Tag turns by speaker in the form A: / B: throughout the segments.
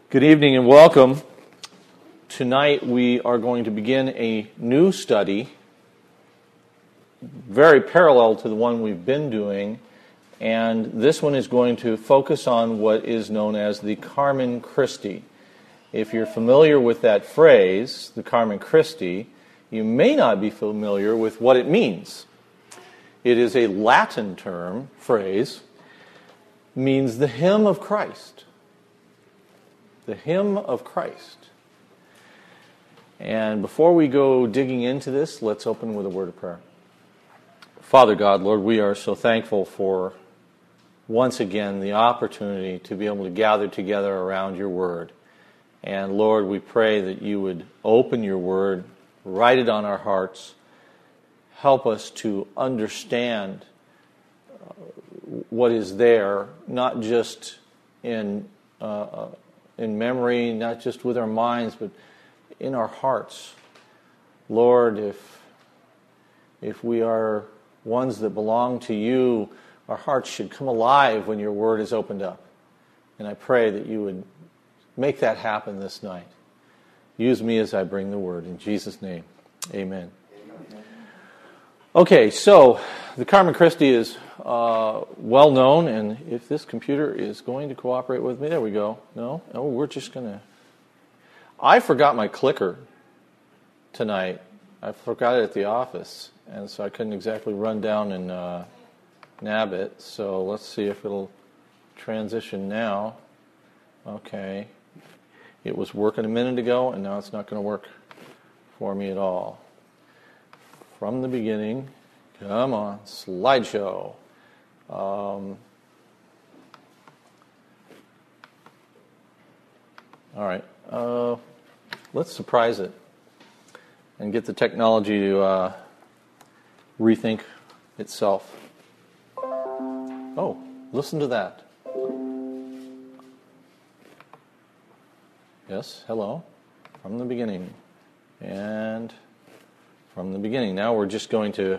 A: Good evening and welcome. Tonight we are going to begin a new study, very parallel to the one we've been doing, and this one is going to focus on what is known as the Carmen Christi. If you're familiar with that phrase, the Carmen Christi, you may not be familiar with what it means. It is a Latin phrase, means the hymn of Christ. The hymn of Christ. And before we go digging into this, let's open with a word of prayer. Father God, Lord, we are so thankful for once again the opportunity to be able to gather together around your word. And Lord, we pray that you would open your word, write it on our hearts, help us to understand what is there, not just in memory, not just with our minds, but in our hearts. Lord, if we are ones that belong to you, our hearts should come alive when your word is opened up. And I pray that you would make that happen this night. Use me as I bring the word. In Jesus' name, amen. Okay, so the Carmen Christi is well known, and if this computer is going to cooperate with me, there we go. No, we're just going to... I forgot my clicker tonight. I forgot it at the office, and so I couldn't exactly run down and nab it. So let's see if it'll transition now. Okay. It was working a minute ago, and now it's not going to work for me at all. From the beginning, come on, slideshow. All right, let's surprise it and get the technology to rethink itself. Oh, listen to that. Yes, hello, from the beginning. And from the beginning. Now we're just going to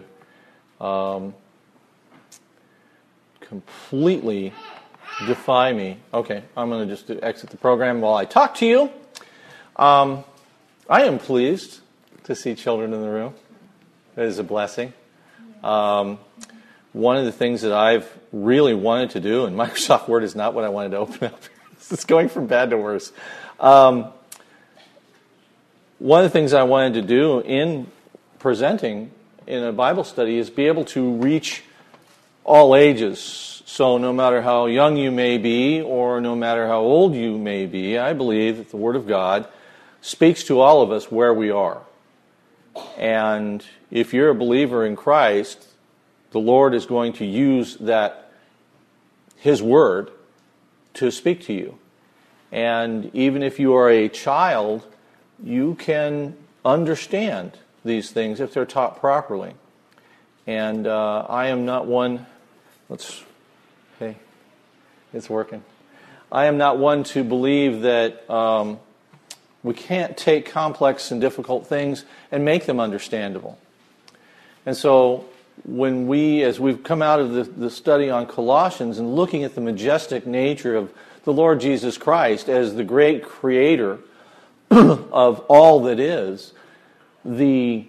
A: completely defy me. Okay, I'm going to just exit the program while I talk to you. I am pleased to see children in the room. It is a blessing. One of the things that I've really wanted to do, and Microsoft Word is not what I wanted to open up. It's going from bad to worse. One of the things I wanted to do in presenting in a Bible study is be able to reach all ages. So no matter how young you may be or no matter how old you may be, I believe that the Word of God speaks to all of us where we are. And if you're a believer in Christ, the Lord is going to use His Word to speak to you. And even if you are a child, you can understand these things if they're taught properly. And I am not one... Hey, it's working. I am not one to believe that we can't take complex and difficult things and make them understandable. And so as we've come out of the study on Colossians and looking at the majestic nature of the Lord Jesus Christ as the great creator of all that is, the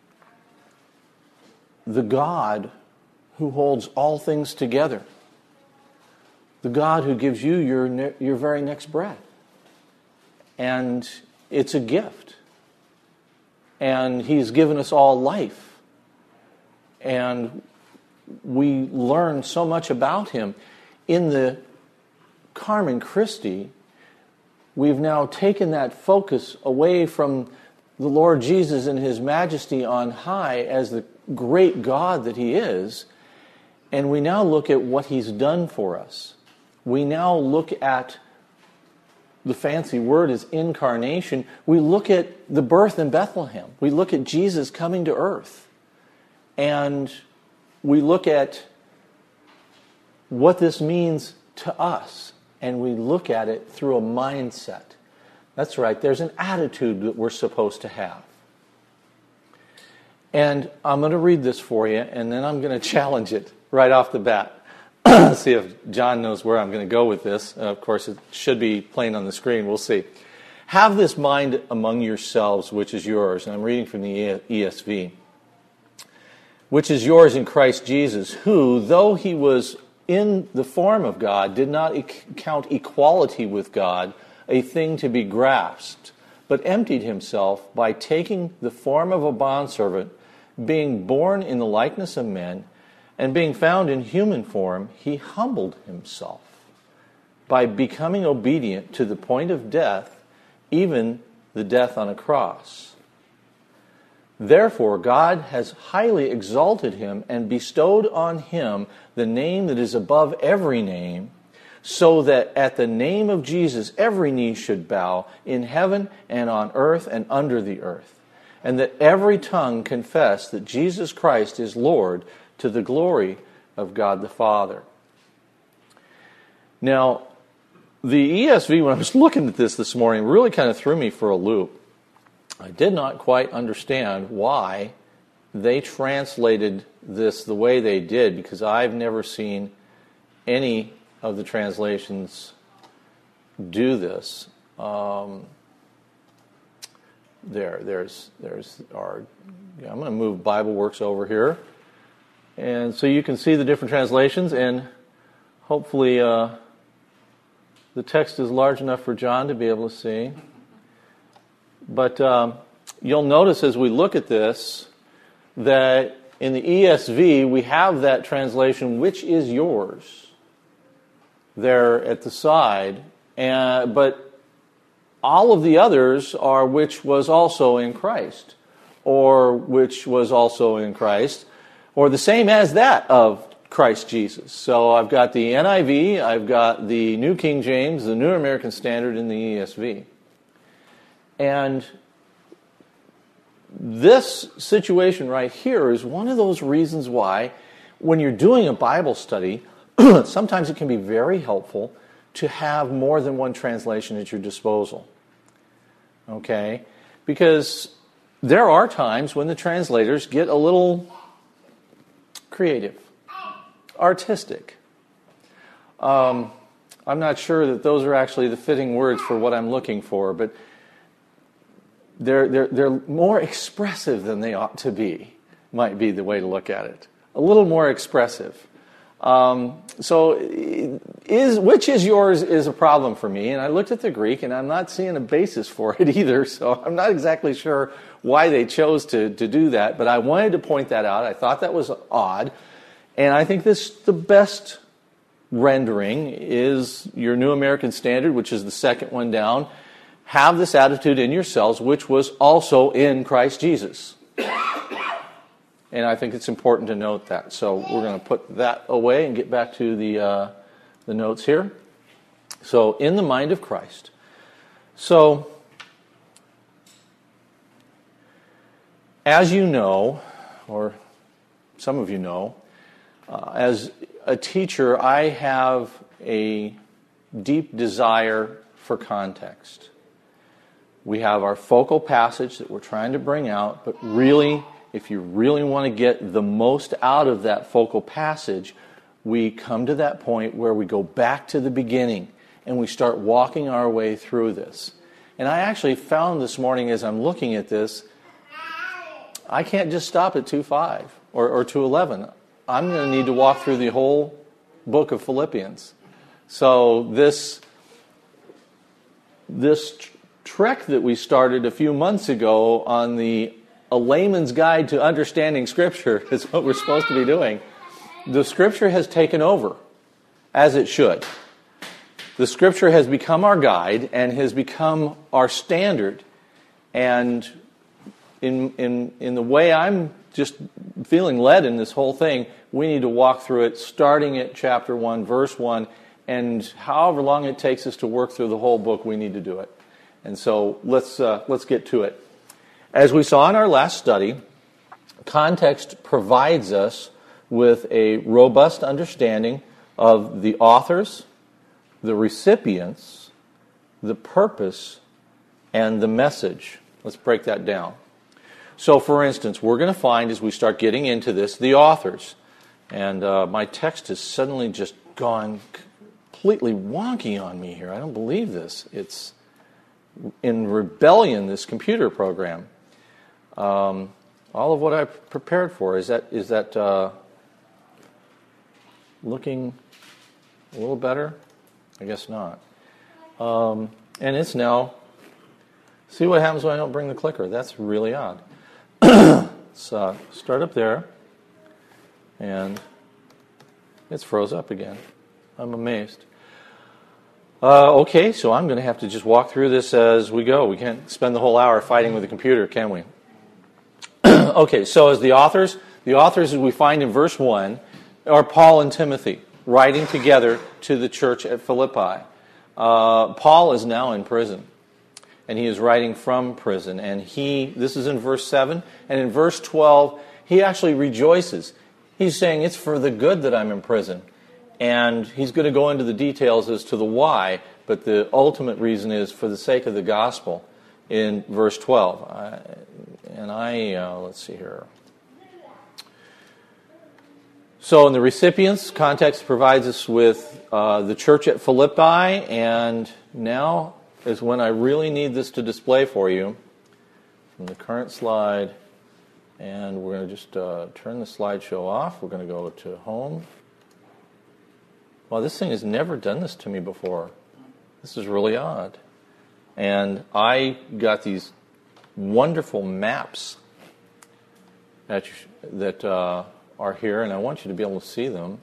A: God who holds all things together, the God who gives you your very next breath. And it's a gift. And He's given us all life. And we learn so much about Him. In the Carmen Christi, we've now taken that focus away from the Lord Jesus in His majesty on high as the great God that He is, and we now look at what He's done for us. We now look at, the fancy word is incarnation. We look at the birth in Bethlehem. We look at Jesus coming to earth. And we look at what this means to us. And we look at it through a mindset. That's right, there's an attitude that we're supposed to have. And I'm going to read this for you, and then I'm going to challenge it right off the bat. See if John knows where I'm going to go with this. Of course, it should be plain on the screen. We'll see. Have this mind among yourselves, which is yours. And I'm reading from the ESV. Which is yours in Christ Jesus, who, though he was in the form of God, did not count equality with God a thing to be grasped, but emptied himself by taking the form of a bondservant, being born in the likeness of men, and being found in human form, he humbled himself by becoming obedient to the point of death, even the death on a cross. Therefore, God has highly exalted him and bestowed on him the name that is above every name, so that at the name of Jesus every knee should bow in heaven and on earth and under the earth, and that every tongue confess that Jesus Christ is Lord, to the glory of God the Father. Now, the ESV, when I was looking at this morning, really kind of threw me for a loop. I did not quite understand why they translated this the way they did, because I've never seen any of the translations do this. There's our. I'm going to move BibleWorks over here, and so you can see the different translations, and hopefully the text is large enough for John to be able to see. But you'll notice as we look at this that in the ESV we have that translation, which is yours, there at the side, but all of the others are which was also in Christ, or which was also in Christ, or the same as that of Christ Jesus. So I've got the NIV, I've got the New King James, the New American Standard, and the ESV. And this situation right here is one of those reasons why, when you're doing a Bible study, sometimes it can be very helpful to have more than one translation at your disposal. Okay? Because there are times when the translators get a little creative, artistic. I'm not sure that those are actually the fitting words for what I'm looking for, but they're more expressive than they ought to be, might be the way to look at it. A little more expressive. So which is yours is a problem for me, and I looked at the Greek, and I'm not seeing a basis for it either, so I'm not exactly sure why they chose to do that, but I wanted to point that out. I thought that was odd, and I think the best rendering is your New American Standard, which is the second one down. Have this attitude in yourselves, which was also in Christ Jesus. And I think it's important to note that. So we're going to put that away and get back to the notes here. So, in the mind of Christ. So, as you know, or some of you know, as a teacher, I have a deep desire for context. We have our focal passage that we're trying to bring out, but really, if you really want to get the most out of that focal passage, we come to that point where we go back to the beginning and we start walking our way through this. And I actually found this morning as I'm looking at this, I can't just stop at 2:5 or 2:11. I'm going to need to walk through the whole book of Philippians. So this trek that we started a few months ago on A Layman's Guide to Understanding Scripture is what we're supposed to be doing. The Scripture has taken over, as it should. The Scripture has become our guide and has become our standard. And in the way I'm just feeling led in this whole thing, we need to walk through it, starting at chapter 1, verse 1, and however long it takes us to work through the whole book, we need to do it. And so let's get to it. As we saw in our last study, context provides us with a robust understanding of the authors, the recipients, the purpose, and the message. Let's break that down. So, for instance, we're going to find as we start getting into this, the authors. And my text has suddenly just gone completely wonky on me here. I don't believe this. It's in rebellion, this computer program. All of what I prepared for, is that looking a little better? I guess not. And it's now, see what happens when I don't bring the clicker. That's really odd. So start up there, and it's froze up again. I'm amazed. Okay, so I'm going to have to just walk through this as we go. We can't spend the whole hour fighting with the computer, can we? Okay, so as the authors as we find in verse 1 are Paul and Timothy, writing together to the church at Philippi. Paul is now in prison, and he is writing from prison. And this is in verse 7, and in verse 12, he actually rejoices. He's saying, it's for the good that I'm in prison. And he's going to go into the details as to the why, but the ultimate reason is for the sake of the gospel in verse 12. Let's see here. So in the recipients, context provides us with the church at Philippi, and now is when I really need this to display for you from the current slide. And we're going to just turn the slideshow off. We're going to go to home. Well, this thing has never done this to me before. This is really odd. And I got these wonderful maps that are here, and I want you to be able to see them.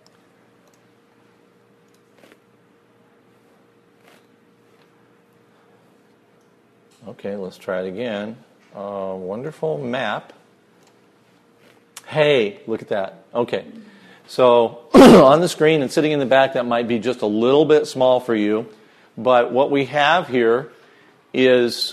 A: Okay, let's try it again. Wonderful map. Hey, look at that. Okay. So on the screen and sitting in the back, that might be just a little bit small for you. But what we have here is,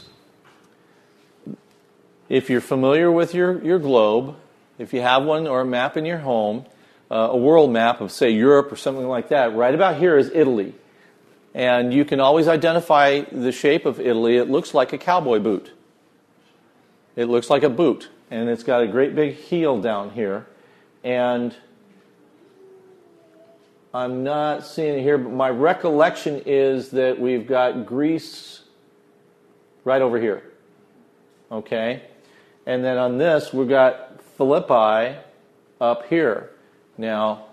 A: if you're familiar with your globe, if you have one or a map in your home, a world map of, say, Europe or something like that, right about here is Italy. And you can always identify the shape of Italy. It looks like a cowboy boot. It looks like a boot. And it's got a great big heel down here. And I'm not seeing it here, but my recollection is that we've got Greece right over here. Okay? And then on this, we've got Philippi up here. Now,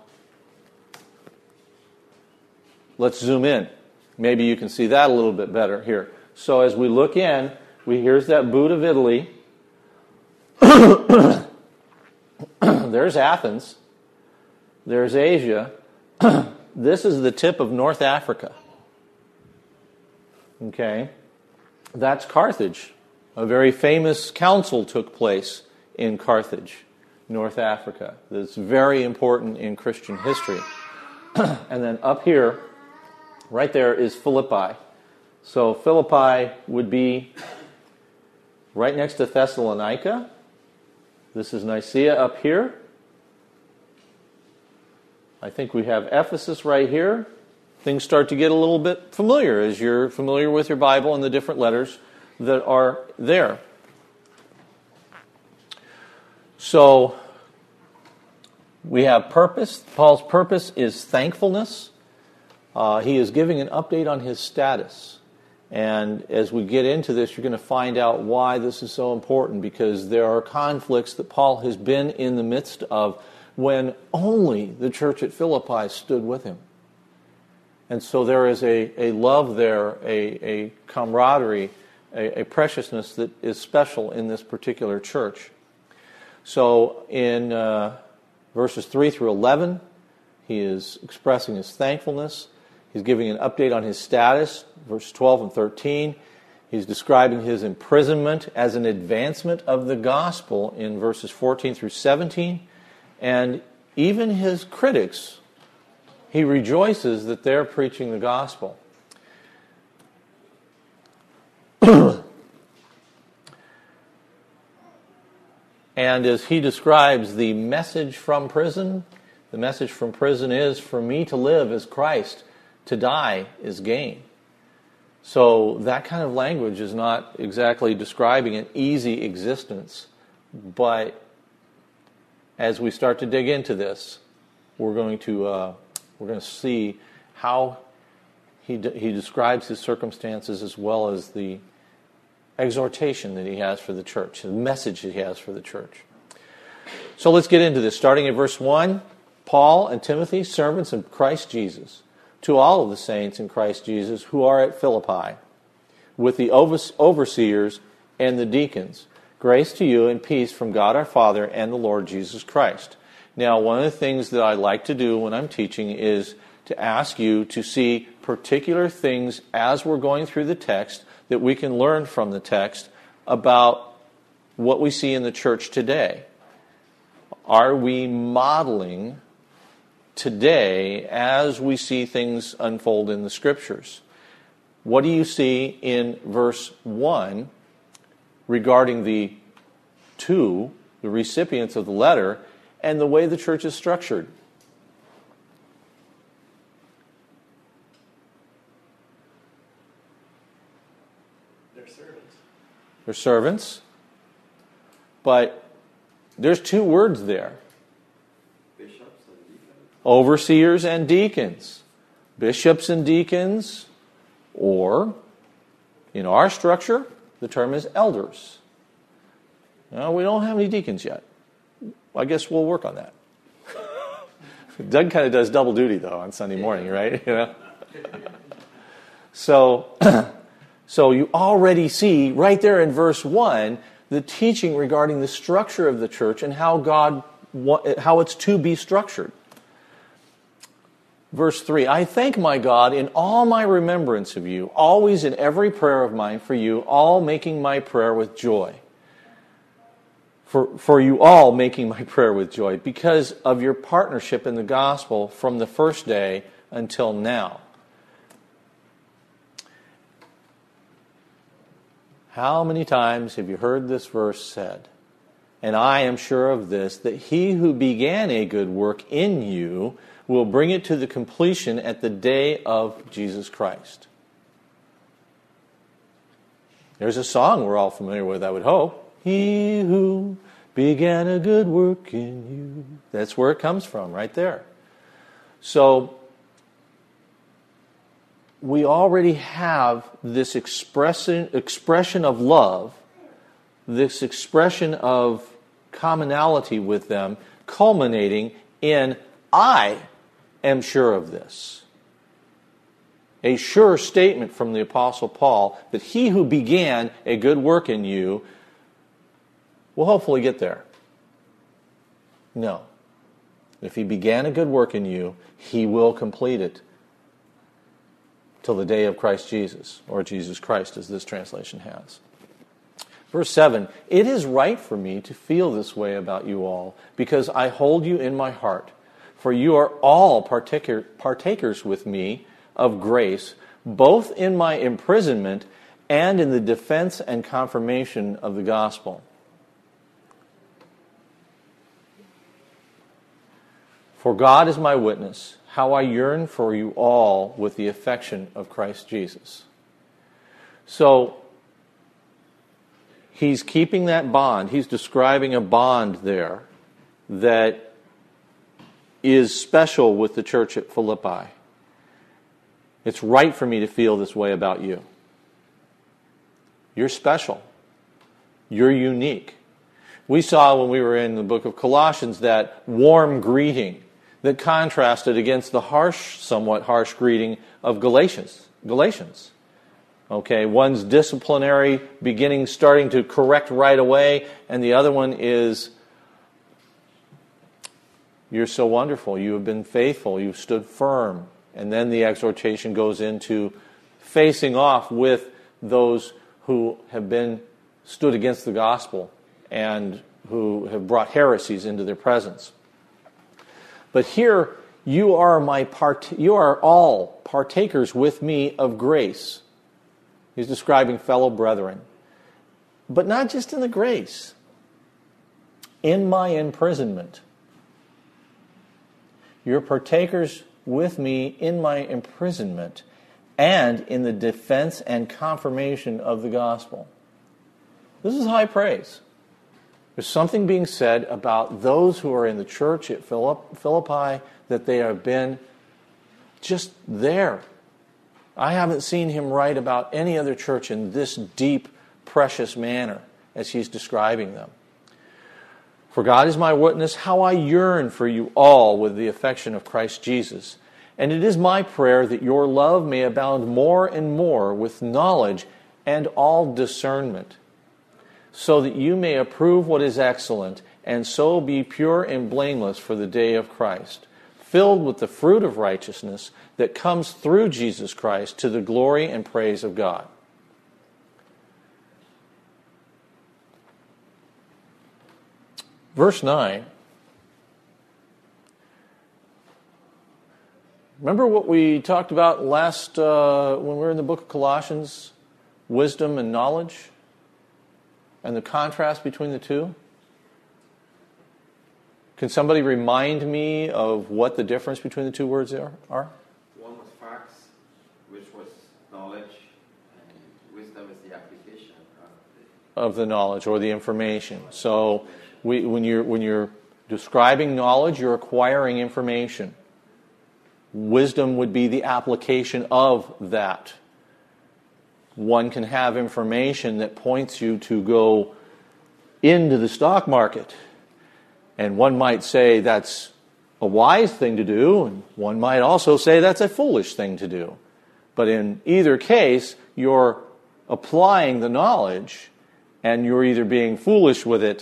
A: let's zoom in. Maybe you can see that a little bit better here. So as we look in, here's that boot of Italy. There's Athens. There's Asia. This is the tip of North Africa. Okay? That's Carthage. A very famous council took place in Carthage, North Africa. That's very important in Christian history. And then up here, right there, is Philippi. So Philippi would be right next to Thessalonica. This is Nicaea up here. I think we have Ephesus right here. Things start to get a little bit familiar as you're familiar with your Bible and the different letters that are there. So we have purpose. Paul's purpose is thankfulness. He is giving an update on his status. And as we get into this, you're going to find out why this is so important, because there are conflicts that Paul has been in the midst of when only the church at Philippi stood with him. And so there is a love there, a camaraderie, a preciousness that is special in this particular church. So in verses 3 through 11, he is expressing his thankfulness. He's giving an update on his status, verses 12 and 13. He's describing his imprisonment as an advancement of the gospel in verses 14 through 17. And even his critics, he rejoices that they're preaching the gospel. And as he describes the message from prison, the message from prison is, for me to live is Christ, to die is gain. So that kind of language is not exactly describing an easy existence, but as we start to dig into this, we're going to see how he describes his circumstances as well as the exhortation that he has for the church, the message that he has for the church. So let's get into this. Starting at verse 1, Paul and Timothy, servants of Christ Jesus, to all of the saints in Christ Jesus who are at Philippi, with the overseers and the deacons. Grace to you and peace from God our Father and the Lord Jesus Christ. Now, one of the things that I like to do when I'm teaching is to ask you to see particular things as we're going through the text that we can learn from the text about what we see in the church today. Are we modeling today as we see things unfold in the Scriptures? What do you see in verse 1 regarding the recipients of the letter, and the way the church is structured? They're servants. But there's two words there.
B: Bishops and deacons.
A: Overseers and deacons. Bishops and deacons, or, in our structure, the term is elders. Now, we don't have any deacons yet. I guess we'll work on that. Doug kind of does double duty, though, on Sunday morning, right? You know? So you already see right there in verse 1 the teaching regarding the structure of the church and how it's to be structured. Verse 3, I thank my God in all my remembrance of you, always in every prayer of mine for you, all making my prayer with joy. For you all making my prayer with joy, because of your partnership in the gospel from the first day until now. How many times have you heard this verse said? And I am sure of this, that he who began a good work in you will bring it to the completion at the day of Jesus Christ. There's a song we're all familiar with, I would hope. He who began a good work in you. That's where it comes from, right there. So, we already have this expression of love, this expression of commonality with them, culminating in, I am sure of this. A sure statement from the Apostle Paul that he who began a good work in you will hopefully get there. No. If he began a good work in you, he will complete it till the day of Christ Jesus, or Jesus Christ, as this translation has. Verse 7, it is right for me to feel this way about you all, because I hold you in my heart. For you are all partakers with me of grace, both in my imprisonment and in the defense and confirmation of the gospel. For God is my witness, how I yearn for you all with the affection of Christ Jesus. So, he's keeping that bond. He's describing a bond there that is special with the church at Philippi. It's right for me to feel this way about you. You're special. You're unique. We saw when we were in the book of Colossians that warm greeting that contrasted against the somewhat harsh greeting of Galatians. Okay, one's disciplinary beginning, starting to correct right away, and the other one is, you're so wonderful, you have been faithful, you've stood firm. And then the exhortation goes into facing off with those who have stood against the gospel and who have brought heresies into their presence. But here, you are all partakers with me of grace. He's describing fellow brethren. But not just in the grace. In my imprisonment. You're partakers with me in my imprisonment and in the defense and confirmation of the gospel. This is high praise. There's something being said about those who are in the church at Philippi that they have been just there. I haven't seen him write about any other church in this deep, precious manner as he's describing them. For God is my witness, how I yearn for you all with the affection of Christ Jesus. And it is my prayer that your love may abound more and more with knowledge and all discernment, so that you may approve what is excellent, and so be pure and blameless for the day of Christ, filled with the fruit of righteousness that comes through Jesus Christ to the glory and praise of God. Verse 9. Remember what we talked about last when we were in the book of Colossians? Wisdom and knowledge? And the contrast between the two? Can somebody remind me of what the difference between the two words are?
B: One was facts, which was knowledge, and wisdom is the application
A: Of the knowledge or the information. So when you're describing knowledge, you're acquiring information. Wisdom would be the application of that. One can have information that points you to go into the stock market. And one might say that's a wise thing to do, and one might also say that's a foolish thing to do. But in either case, you're applying the knowledge, and you're either being foolish with it,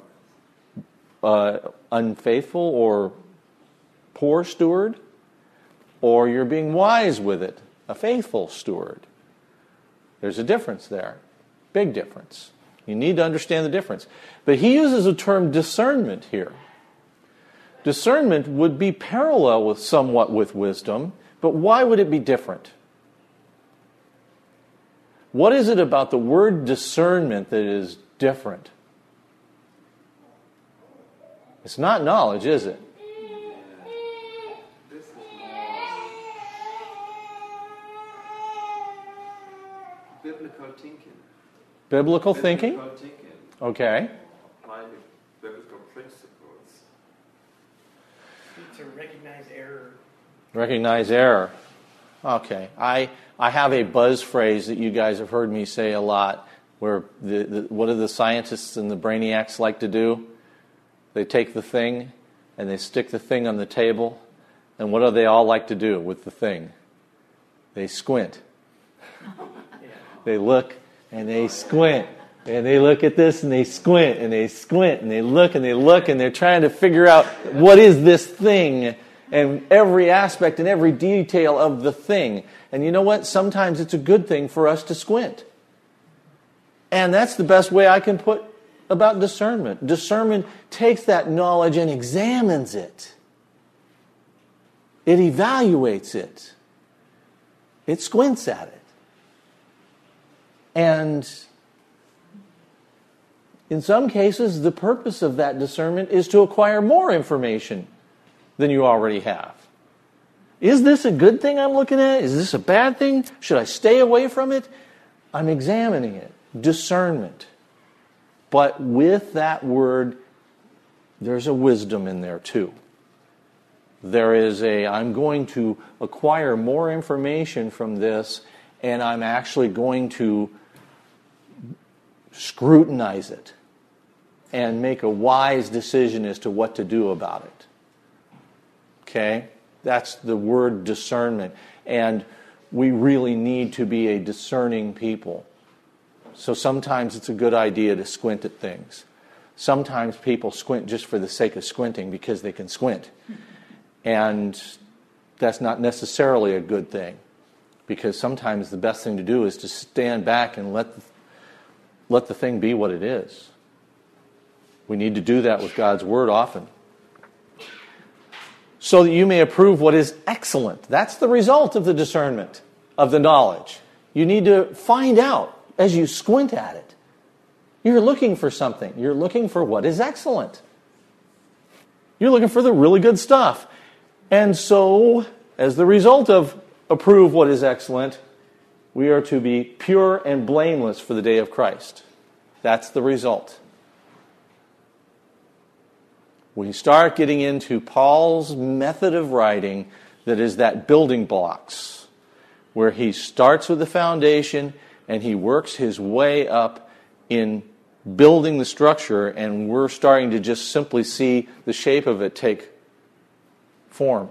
A: unfaithful or poor steward, or you're being wise with it, a faithful steward. There's a difference there. Big difference. You need to understand the difference. But he uses the term discernment here. Discernment would be parallel somewhat with wisdom, but why would it be different? What is it about the word discernment that is different? It's not knowledge, is it?
B: This is more biblical thinking.
A: Biblical thinking?
B: Biblical thinking.
A: Okay.
B: Applying the biblical principles.
C: To recognize error.
A: Recognize error. Okay. I have a buzz phrase that you guys have heard me say a lot, where what do the scientists and the brainiacs like to do? They take the thing and they stick the thing on the table, and what do they all like to do with the thing? They squint. They look and they squint. And they look at this and they squint and they squint and they look and they look and they're trying to figure out what is this thing and every aspect and every detail of the thing. And you know what? Sometimes it's a good thing for us to squint. And that's the best way I can put about discernment. Discernment takes that knowledge and examines it. It evaluates it. It squints at it. And in some cases, the purpose of that discernment is to acquire more information than you already have. Is this a good thing I'm looking at? Is this a bad thing? Should I stay away from it? I'm examining it. Discernment. But with that word, there's a wisdom in there too. There is I'm going to acquire more information from this, and I'm actually going to scrutinize it and make a wise decision as to what to do about it. Okay? That's the word discernment. And we really need to be a discerning people. So sometimes it's a good idea to squint at things. Sometimes people squint just for the sake of squinting because they can squint. And that's not necessarily a good thing. Because sometimes the best thing to do is to stand back and let the thing be what it is. We need to do that with God's Word often. So that you may approve what is excellent. That's the result of the discernment, of the knowledge. You need to find out as you squint at it. You're looking for something. You're looking for what is excellent. You're looking for the really good stuff. And so, as the result of approve what is excellent, we are to be pure and blameless for the day of Christ. That's the result. we start getting into Paul's method of writing that is that building blocks, where he starts with the foundation and he works his way up in building the structure, and we're starting to just simply see the shape of it take form.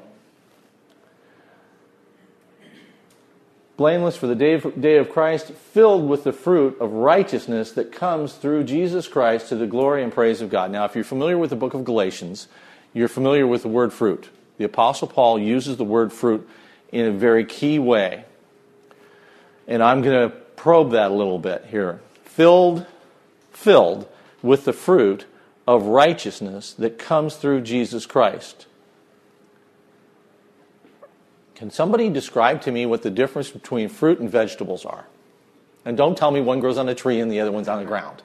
A: Blameless for the day of Christ, filled with the fruit of righteousness that comes through Jesus Christ to the glory and praise of God. Now, if you're familiar with the book of Galatians, you're familiar with the word fruit. The Apostle Paul uses the word fruit in a very key way. And I'm going to probe that a little bit here. Filled with the fruit of righteousness that comes through Jesus Christ. Can somebody describe to me what the difference between fruit and vegetables are? And don't tell me one grows on a tree and the other one's on the ground.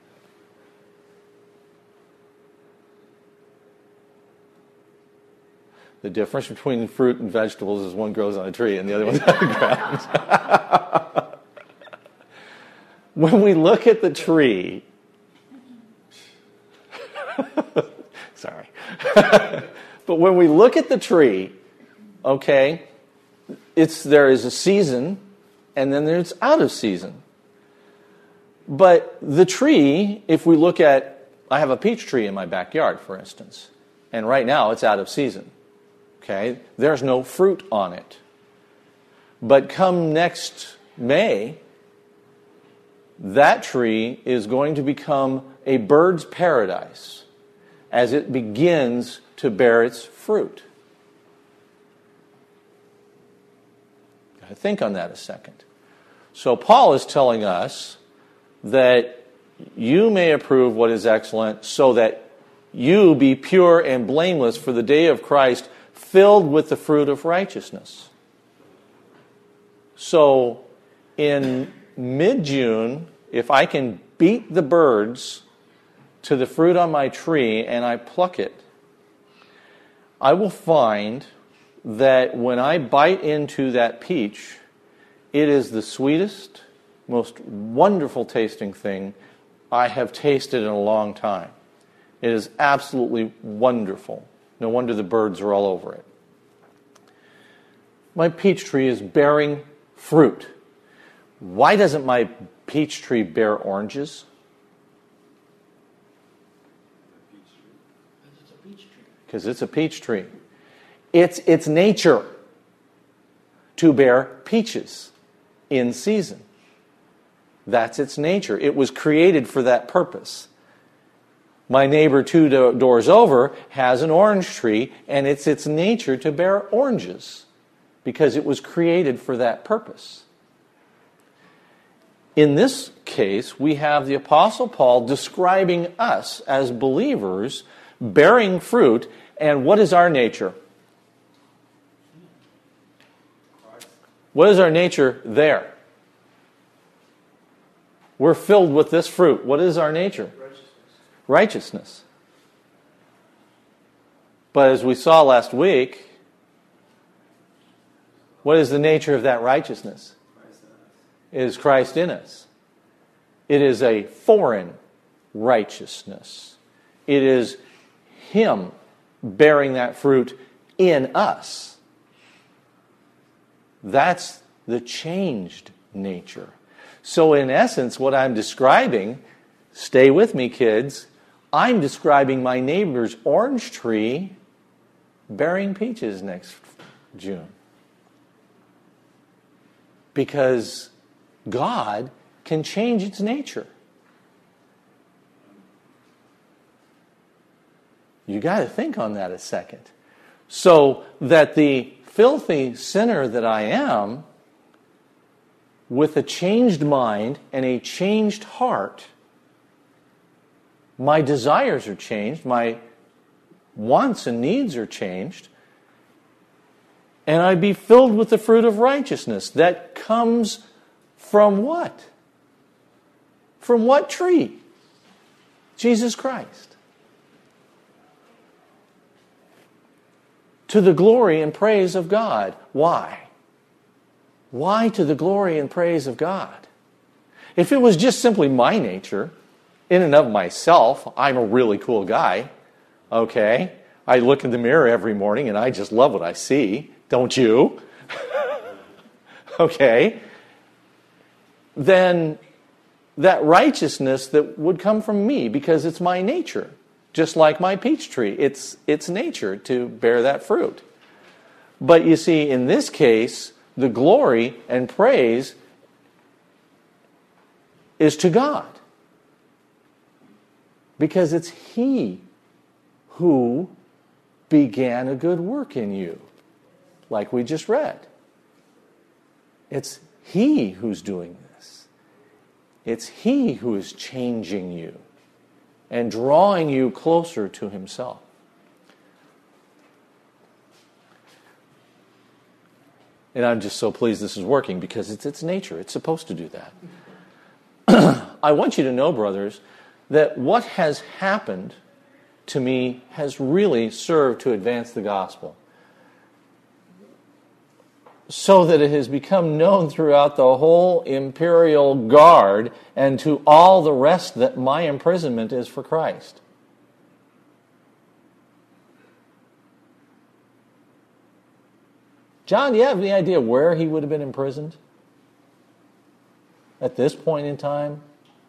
A: The difference between fruit and vegetables is one grows on a tree and the other one's on the ground. When we look at the tree, sorry. But when we look at the tree, okay, there is a season, and then there's out of season. But the tree, if we look at, I have a peach tree in my backyard, for instance, and right now it's out of season. Okay, there's no fruit on it. But come next May, that tree is going to become a bird's paradise as it begins to bear its fruit. Got to think on that a second. So Paul is telling us that you may approve what is excellent, so that you be pure and blameless for the day of Christ, filled with the fruit of righteousness. So in mid-June, if I can beat the birds to the fruit on my tree and I pluck it, I will find that when I bite into that peach, it is the sweetest, most wonderful tasting thing I have tasted in a long time. It is absolutely wonderful. No wonder the birds are all over it. My peach tree is bearing fruit. Why doesn't my peach tree bear oranges? Because it's a peach tree. It's its nature to bear peaches in season. That's its nature. It was created for that purpose. My neighbor 2 doors over has an orange tree, and it's its nature to bear oranges because it was created for that purpose. In this case, we have the Apostle Paul describing us as believers bearing fruit, and what is our nature? What is our nature there? We're filled with this fruit. What is our nature? Righteousness. But as we saw last week, what is the nature of that righteousness? It is Christ in us. It is a foreign righteousness. It is Him bearing that fruit in us. That's the changed nature. So in essence, what I'm describing, stay with me kids, I'm describing my neighbor's orange tree bearing peaches next June. Because God can change its nature. You got to think on that a second. So that the filthy sinner that I am, with a changed mind and a changed heart, my desires are changed, my wants and needs are changed, and I be filled with the fruit of righteousness that comes from what? From what tree? Jesus Christ. To the glory and praise of God. Why? Why to the glory and praise of God? If it was just simply my nature, in and of myself, I'm a really cool guy, Okay? I look in the mirror every morning and I just love what I see. Don't you? Okay? Then that righteousness that would come from me, because it's my nature, just like my peach tree. It's nature to bear that fruit. But you see, in this case, the glory and praise is to God. Because it's He who began a good work in you, like we just read. It's He who's doing this. It's He who is changing you and drawing you closer to Himself. And I'm just so pleased this is working, because it's its nature. It's supposed to do that. I want you to know, brothers, that what has happened to me has really served to advance the gospel, so that it has become known throughout the whole imperial guard and to all the rest that my imprisonment is for Christ. John, do you have any idea where he would have been imprisoned at this point in time?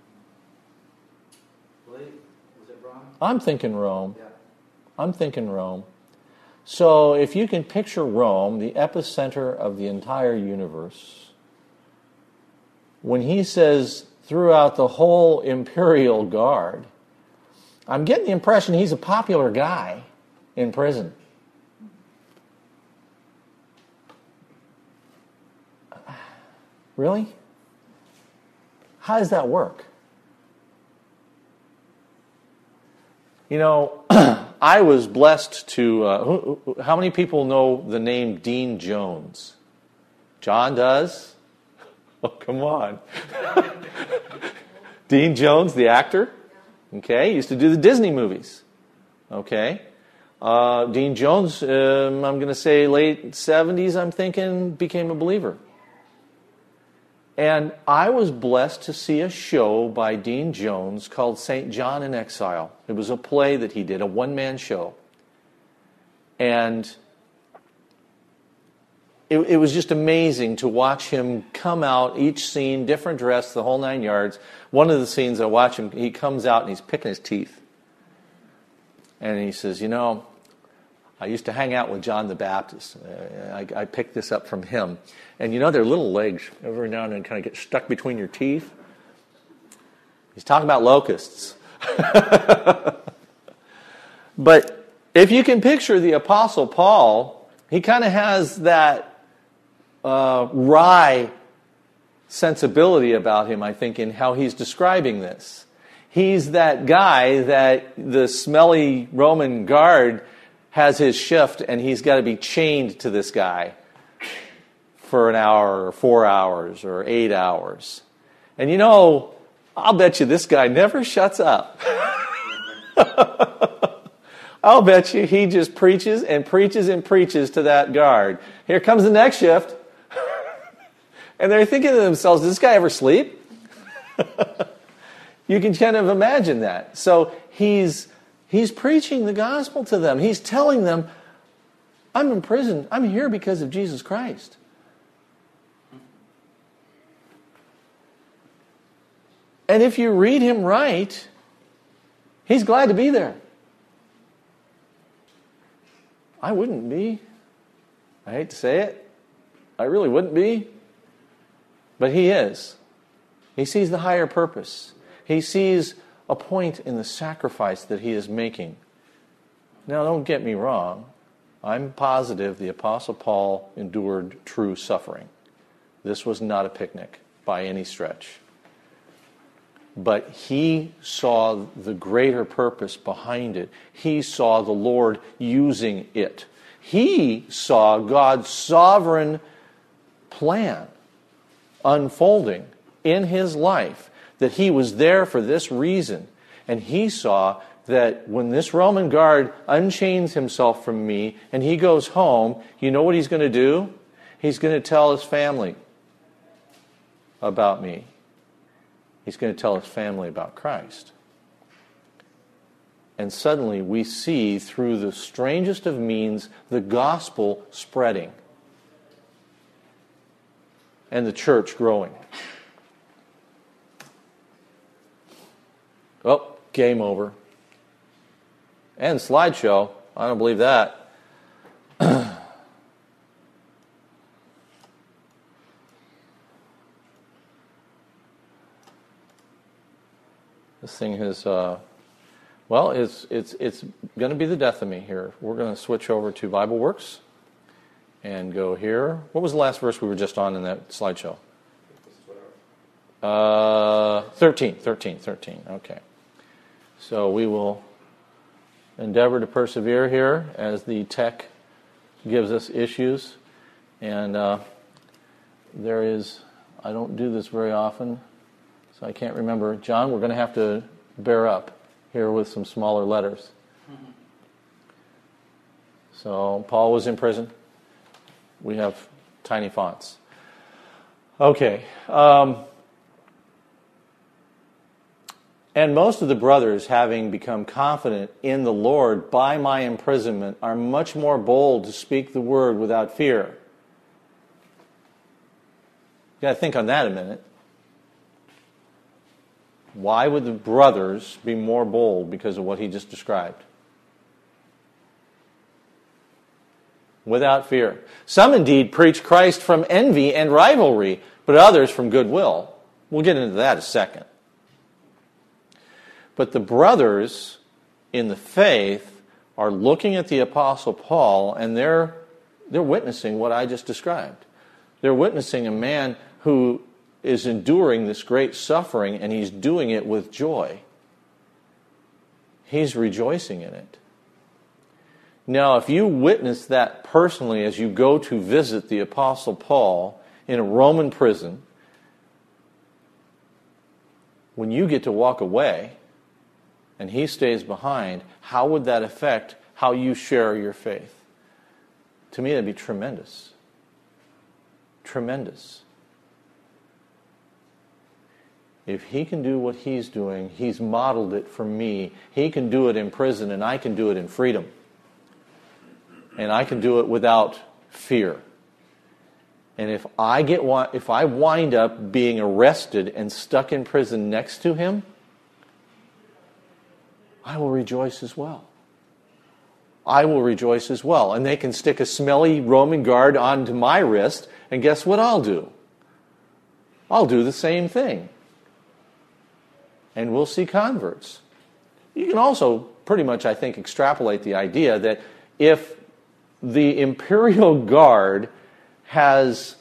B: Was it Rome?
A: I'm thinking Rome.
B: Yeah.
A: I'm thinking Rome. So if you can picture Rome, the epicenter of the entire universe, when he says throughout the whole imperial guard, I'm getting the impression he's a popular guy in prison. Really? How does that work? You know, I was blessed to... how many people know the name Dean Jones? John does? Oh, come on. Dean Jones, the actor? Okay, used to do the Disney movies. Okay. Dean Jones, I'm going to say late 70s, I'm thinking, became a believer. And I was blessed to see a show by Dean Jones called St. John in Exile. It was a play that he did, a one-man show. And it was just amazing to watch him come out, each scene, different dress, the whole 9 yards. One of the scenes I watch him, he comes out and he's picking his teeth. And he says, you know, I used to hang out with John the Baptist. I picked this up from him. And you know, their little legs every now and then kind of get stuck between your teeth. He's talking about locusts. But if you can picture the Apostle Paul, he kind of has that wry sensibility about him, I think, in how he's describing this. He's that guy that the smelly Roman guard has his shift, and he's got to be chained to this guy for an hour or 4 hours or 8 hours. And you know, I'll bet you this guy never shuts up. I'll bet you he just preaches and preaches and preaches to that guard. Here comes the next shift. And they're thinking to themselves, does this guy ever sleep? You can kind of imagine that. So he's preaching the gospel to them. He's telling them, I'm in prison. I'm here because of Jesus Christ. And if you read him right, he's glad to be there. I wouldn't be. I hate to say it. I really wouldn't be. But he is. He sees the higher purpose. He sees a point in the sacrifice that he is making. Now, don't get me wrong. I'm positive the Apostle Paul endured true suffering. This was not a picnic by any stretch. But he saw the greater purpose behind it. He saw the Lord using it. He saw God's sovereign plan unfolding in his life, that he was there for this reason. And he saw that when this Roman guard unchains himself from me and he goes home, you know what he's going to do? He's going to tell his family about me. He's going to tell his family about Christ. And suddenly we see, through the strangest of means, the gospel spreading and the church growing. Oh, game over. And slideshow. I don't believe that. This thing has, well, it's going to be the death of me here. We're going to switch over to BibleWorks and go here. What was the last verse we were just on in that slideshow? 13. Okay. So we will endeavor to persevere here as the tech gives us issues. And there is, I don't do this very often, so I can't remember. John, we're going to have to bear up here with some smaller letters. Mm-hmm. So Paul was in prison. We have tiny fonts. Okay. And most of the brothers, having become confident in the Lord by my imprisonment, are much more bold to speak the word without fear. You got to think on that a minute. Why would the brothers be more bold because of what he just described? Without fear. Some indeed preach Christ from envy and rivalry, but others from goodwill. We'll get into that in a second. But the brothers in the faith are looking at the Apostle Paul, and they're witnessing what I just described. They're witnessing a man who is enduring this great suffering, and he's doing it with joy. He's rejoicing in it. Now, if you witness that personally as you go to visit the Apostle Paul in a Roman prison, when you get to walk away and he stays behind, how would that affect how you share your faith? To me, that'd be tremendous. Tremendous. If he can do what he's doing, he's modeled it for me. He can do it in prison, and I can do it in freedom. And I can do it without fear. And if I wind up being arrested and stuck in prison next to him, I will rejoice as well. I will rejoice as well. And they can stick a smelly Roman guard onto my wrist, and guess what I'll do? I'll do the same thing. And we'll see converts. You can also pretty much, I think, extrapolate the idea that if the imperial guard has,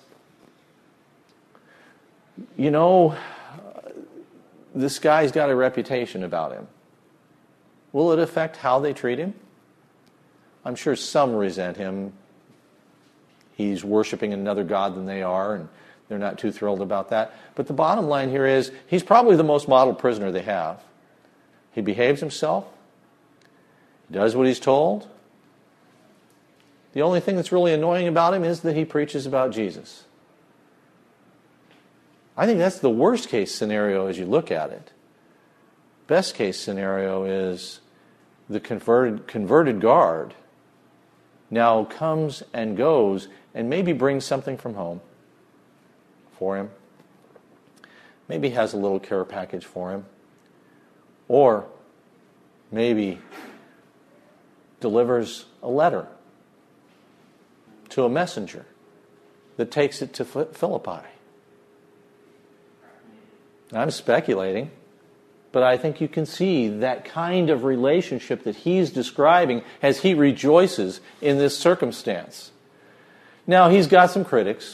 A: this guy's got a reputation about him, will it affect how they treat him? I'm sure some resent him. He's worshiping another god than they are, and they're not too thrilled about that. But the bottom line here is, he's probably the most model prisoner they have. He behaves himself. He does what he's told. The only thing that's really annoying about him is that he preaches about Jesus. I think that's the worst case scenario as you look at it. Best case scenario is the converted guard now comes and goes and maybe brings something from home for him. Maybe has a little care package for him. Or maybe delivers a letter to a messenger that takes it to Philippi. I'm speculating, but I think you can see that kind of relationship that he's describing as he rejoices in this circumstance. Now, he's got some critics,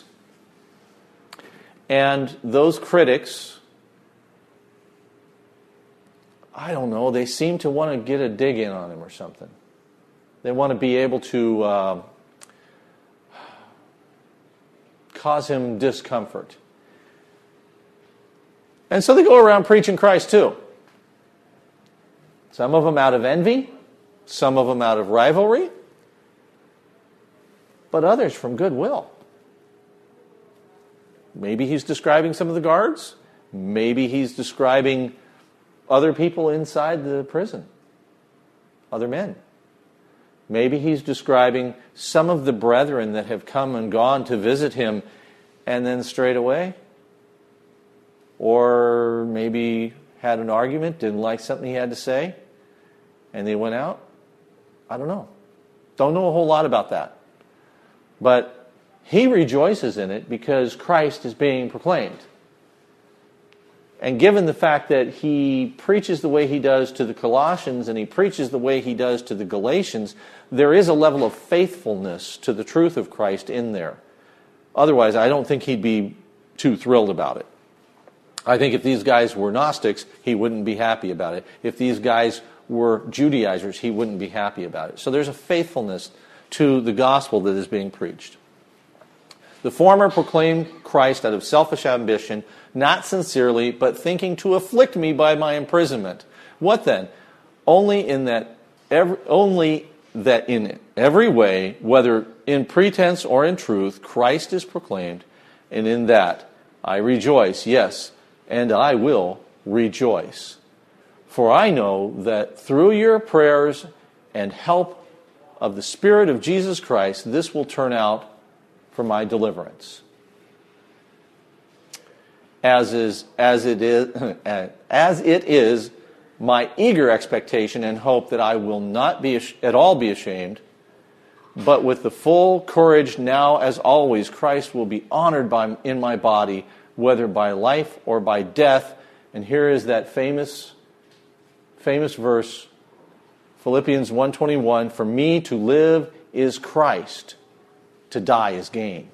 A: and those critics, I don't know, they seem to want to get a dig in on him or something. They want to be able to cause him discomfort. And so they go around preaching Christ too. Some of them out of envy, some of them out of rivalry, but others from goodwill. Maybe he's describing some of the guards. Maybe he's describing other people inside the prison. other men. Maybe he's describing some of the brethren that have come and gone to visit him and then strayed away. Or maybe had an argument, didn't like something he had to say, and they went out. I don't know. Don't know a whole lot about that. But he rejoices in it because Christ is being proclaimed. And given the fact that he preaches the way he does to the Colossians and he preaches the way he does to the Galatians, there is a level of faithfulness to the truth of Christ in there. Otherwise, I don't think he'd be too thrilled about it. I think if these guys were Gnostics, he wouldn't be happy about it. If these guys were Judaizers, he wouldn't be happy about it. So there's a faithfulness to the gospel that is being preached. The former proclaimed Christ out of selfish ambition, not sincerely, but thinking to afflict me by my imprisonment. What then? Only that in every way, whether in pretense or in truth, Christ is proclaimed, and in that I rejoice, yes, and I will rejoice. For I know that through your prayers and help of the Spirit of Jesus Christ, this will turn out for my deliverance. As it is my eager expectation and hope that I will not be at all be ashamed, but with the full courage now as always, Christ will be honored in my body, whether by life or by death. And here is that famous verse, Philippians 1:21, for me to live is Christ, to die is gain.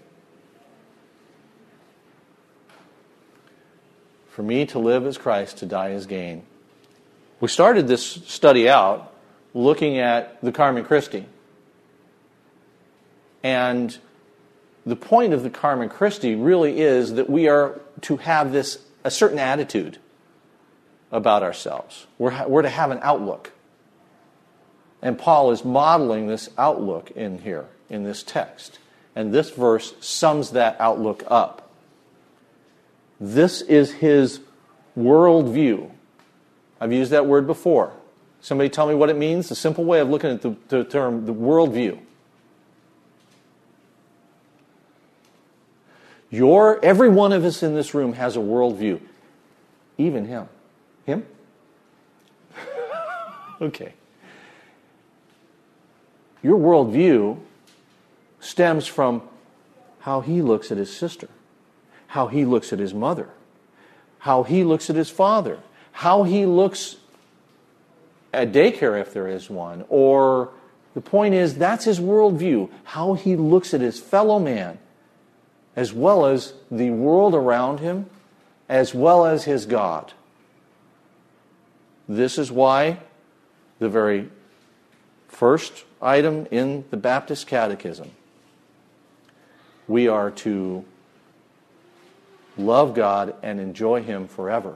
A: For me to live is Christ, to die is gain. We started this study out looking at the Carmen Christi. And the point of the Carmen Christi really is that we are to have a certain attitude about ourselves. We're to have an outlook. And Paul is modeling this outlook in here, in this text. And this verse sums that outlook up. This is his worldview. I've used that word before. Somebody tell me what it means? A simple way of looking at the term, the worldview. Every one of us in this room has a worldview. Even him. Him? Okay. Your worldview stems from how he looks at his sister, how he looks at his mother, how he looks at his father, how he looks at daycare if there is one, or the point is that's his worldview, how he looks at his fellow man, as well as the world around him, as well as his God. This is why the very first item in the Baptist Catechism, we are to love God and enjoy Him forever.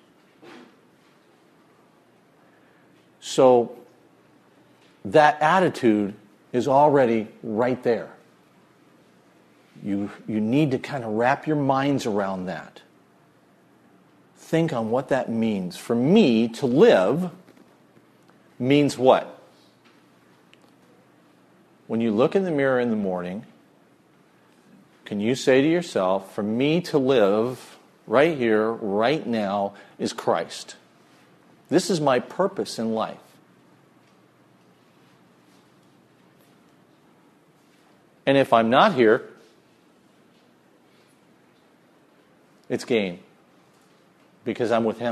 A: So that attitude is already right there. You need to kind of wrap your minds around that. Think on what that means. For me, to live means what? When you look in the mirror in the morning, can you say to yourself, for me to live right here, right now, is Christ. This is my purpose in life. And if I'm not here, it's gain. Because I'm with Him.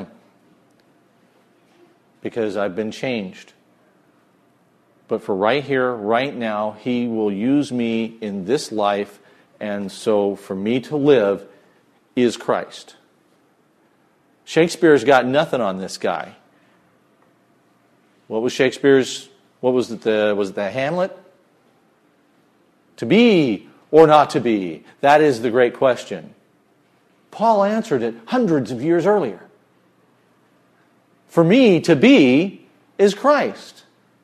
A: Because I've been changed. But for right here, right now, He will use me in this life, and so for me to live is Christ. Shakespeare's got nothing on this guy. What was Shakespeare's, was it the Hamlet? To be or not to be? That is the great question. Paul answered it hundreds of years earlier. For me to be is Christ.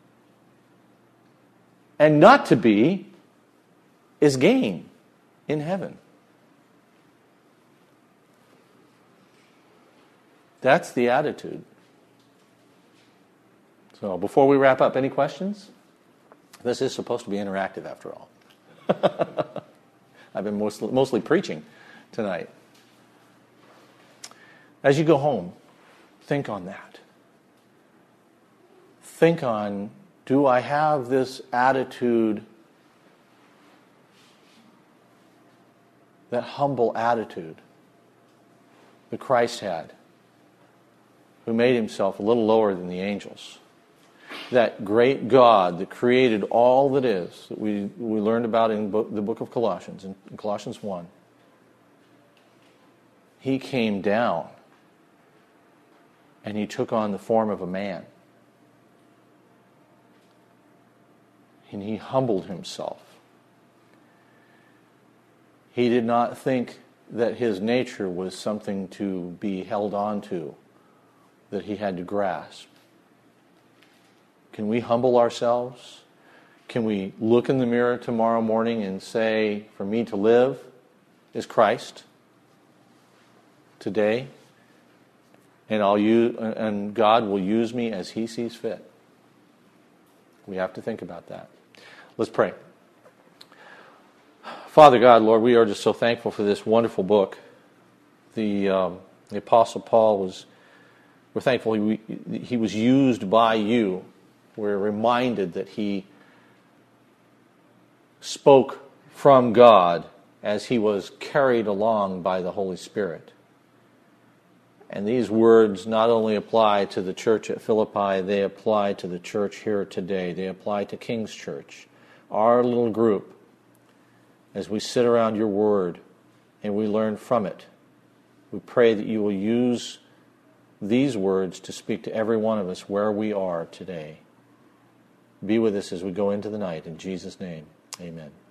A: And not to be is gain in heaven. That's the attitude. So before we wrap up, any questions? This is supposed to be interactive after all. I've been mostly preaching tonight. As you go home, think on that. Think on, do I have this attitude, that humble attitude that Christ had, who made himself a little lower than the angels? That great God that created all that is, that we learned about in the book of Colossians, in Colossians 1. He came down and he took on the form of a man. And he humbled himself. He did not think that his nature was something to be held on to, that he had to grasp. Can we humble ourselves? Can we look in the mirror tomorrow morning and say, for me to live is Christ today, and God will use me as he sees fit? We have to think about that. Let's pray. Father God, Lord, we are just so thankful for this wonderful book. The Apostle Paul we're thankful he was used by you. We're reminded that he spoke from God as he was carried along by the Holy Spirit. And these words not only apply to the church at Philippi, they apply to the church here today. They apply to King's Church, our little group, as we sit around your word and we learn from it. We pray that you will use these words to speak to every one of us where we are today. Be with us as we go into the night. In Jesus' name, amen.